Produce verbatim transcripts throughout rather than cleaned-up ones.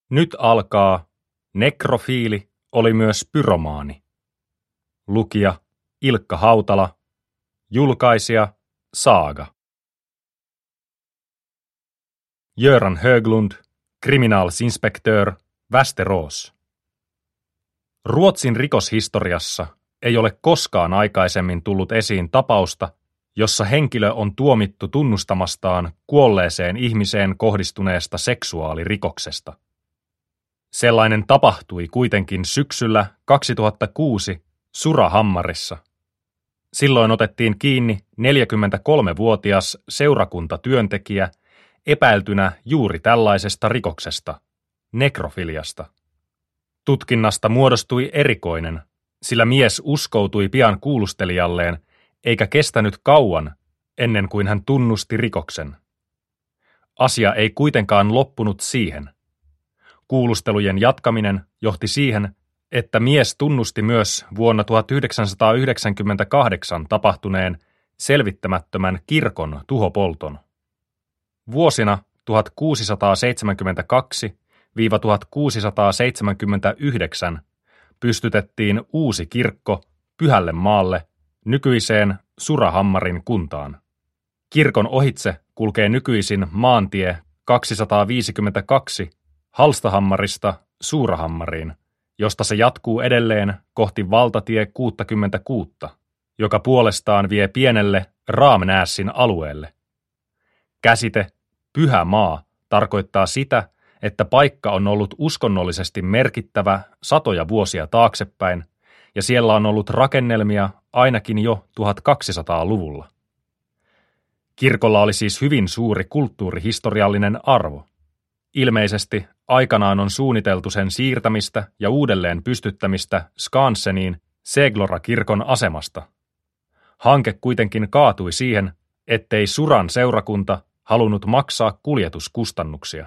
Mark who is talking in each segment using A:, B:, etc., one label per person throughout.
A: Nyt alkaa Nekrofiili oli myös pyromaani. Lukija Ilkka Hautala. Julkaisija Saaga. Göran Höglund, kriminalsinspektör, Västerås. Ruotsin rikoshistoriassa ei ole koskaan aikaisemmin tullut esiin tapausta, jossa henkilö on tuomittu tunnustamastaan kuolleeseen ihmiseen kohdistuneesta seksuaalirikoksesta. Sellainen tapahtui kuitenkin syksyllä kaksituhattakuusi Surahammarissa. Silloin otettiin kiinni neljäkymmentäkolmevuotias seurakuntatyöntekijä epäiltynä juuri tällaisesta rikoksesta, nekrofiliasta. Tutkinnasta muodostui erikoinen, sillä mies uskoutui pian kuulustelijalleen, eikä kestänyt kauan ennen kuin hän tunnusti rikoksen. Asia ei kuitenkaan loppunut siihen. Kuulustelujen jatkaminen johti siihen, että mies tunnusti myös vuonna tuhatyhdeksänsataayhdeksänkymmentäkahdeksan tapahtuneen selvittämättömän kirkon tuhopolton. Vuosina tuhatkuusisataaseitsemänkymmentäkaksi–tuhatkuusisataaseitsemänkymmentäyhdeksän pystytettiin uusi kirkko Pyhälle maalle, nykyiseen Surahammarin kuntaan. Kirkon ohitse kulkee nykyisin maantie kaksisataaviisikymmentäkaksi Hallstahammarista Suurahammariin, josta se jatkuu edelleen kohti valtatie kuusikymmentäkuusi, joka puolestaan vie pienelle Ramnäsin alueelle. Käsite Pyhä maa tarkoittaa sitä, että paikka on ollut uskonnollisesti merkittävä satoja vuosia taaksepäin, ja siellä on ollut rakennelmia ainakin jo tuhatkaksisataaluvulla. Kirkolla oli siis hyvin suuri kulttuurihistoriallinen arvo. Ilmeisesti aikanaan on suunniteltu sen siirtämistä ja uudelleen pystyttämistä Skanseniin Seglora-kirkon asemasta. Hanke kuitenkin kaatui siihen, ettei Suran seurakunta halunnut maksaa kuljetuskustannuksia.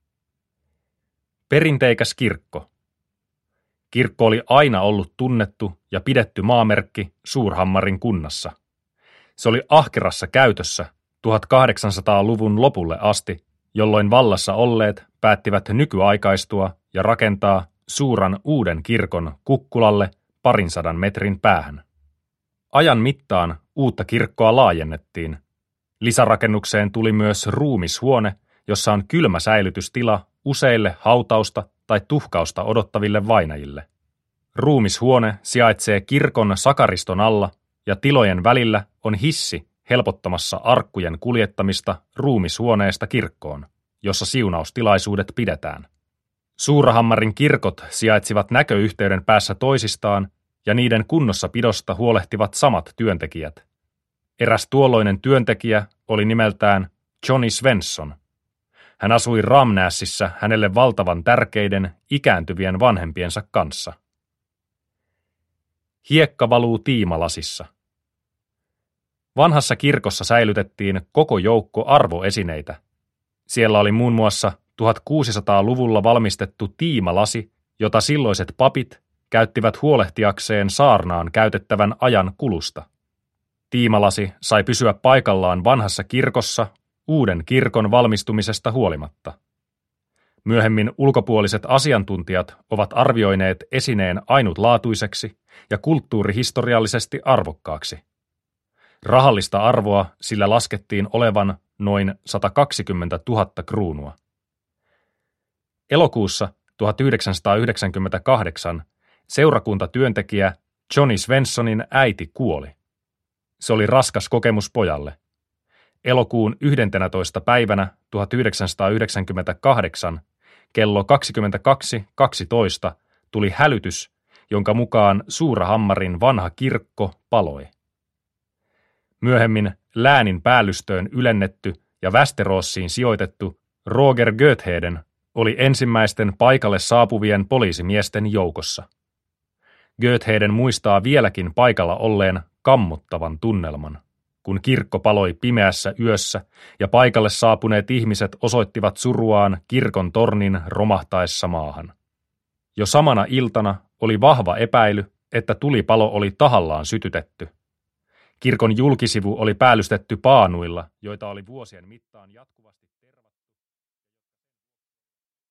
A: Perinteikäs kirkko. Kirkko oli aina ollut tunnettu ja pidetty maamerkki Suurhammarin kunnassa. Se oli ahkerassa käytössä tuhatkahdeksansataaluvun lopulle asti, jolloin vallassa olleet päättivät nykyaikaistua ja rakentaa Suuran uuden kirkon kukkulalle parin sadan metrin päähän. Ajan mittaan uutta kirkkoa laajennettiin. Lisärakennukseen tuli myös ruumishuone, jossa on kylmä säilytystila useille hautausta tai tuhkausta odottaville vainajille. Ruumishuone sijaitsee kirkon sakariston alla ja tilojen välillä on hissi helpottamassa arkkujen kuljettamista ruumishuoneesta kirkkoon, jossa siunaustilaisuudet pidetään. Suurahammarin kirkot sijaitsivat näköyhteyden päässä toisistaan ja niiden kunnossapidosta huolehtivat samat työntekijät. Eräs tuolloinen työntekijä oli nimeltään Johnny Svensson. Hän asui Ramnäsissä hänelle valtavan tärkeiden ikääntyvien vanhempiensa kanssa. Hiekka valuu tiimalasissa. Vanhassa kirkossa säilytettiin koko joukko arvoesineitä. Siellä oli muun muassa tuhatkuusisataaluvulla valmistettu tiimalasi, jota silloiset papit käyttivät huolehtiakseen saarnaan käytettävän ajan kulusta. Tiimalasi sai pysyä paikallaan vanhassa kirkossa uuden kirkon valmistumisesta huolimatta. Myöhemmin ulkopuoliset asiantuntijat ovat arvioineet esineen ainutlaatuiseksi ja kulttuurihistoriallisesti arvokkaaksi. Rahallista arvoa sillä laskettiin olevan noin satakaksikymmentätuhatta kruunua. Elokuussa tuhatyhdeksänsataayhdeksänkymmentäkahdeksan seurakuntatyöntekijä Johnny Svenssonin äiti kuoli. Se oli raskas kokemus pojalle. Elokuun yhdentenätoista päivänä tuhatyhdeksänsataayhdeksänkymmentäkahdeksan kello kaksikymmentäkaksi kaksitoista tuli hälytys, jonka mukaan Suurahammarin vanha kirkko paloi. Myöhemmin läänin päällystöön ylennetty ja Västeråsiin sijoitettu Roger Götheden oli ensimmäisten paikalle saapuvien poliisimiesten joukossa. Götheden muistaa vieläkin paikalla olleen kammottavan tunnelman, kun kirkko paloi pimeässä yössä ja paikalle saapuneet ihmiset osoittivat suruaan kirkon tornin romahtaessa maahan. Jo samana iltana oli vahva epäily, että tulipalo oli tahallaan sytytetty. Kirkon julkisivu oli päällystetty paanuilla, joita oli vuosien mittaan jatkuvasti